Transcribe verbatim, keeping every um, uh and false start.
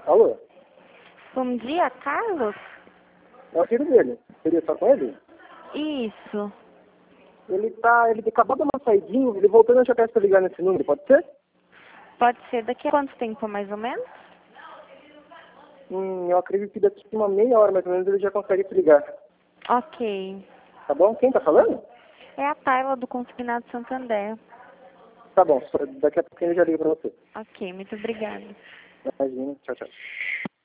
Alô? Bom dia, Carlos? É o filho dele. Seria só com ele? Isso. Ele tá. Ele acabou de dar uma saidinha, ele voltou e eu já peço pra ligar nesse número, pode ser? Pode ser daqui a quanto tempo, mais ou menos? Hum, eu acredito que daqui a uma meia hora mais ou menos ele já consegue te ligar. Ok. Tá bom? Quem tá falando? É a Tayla do Consignado Santander. Tá bom, daqui a pouquinho ele já liga pra você. Ok, muito obrigada. Imagina, tchau, tchau.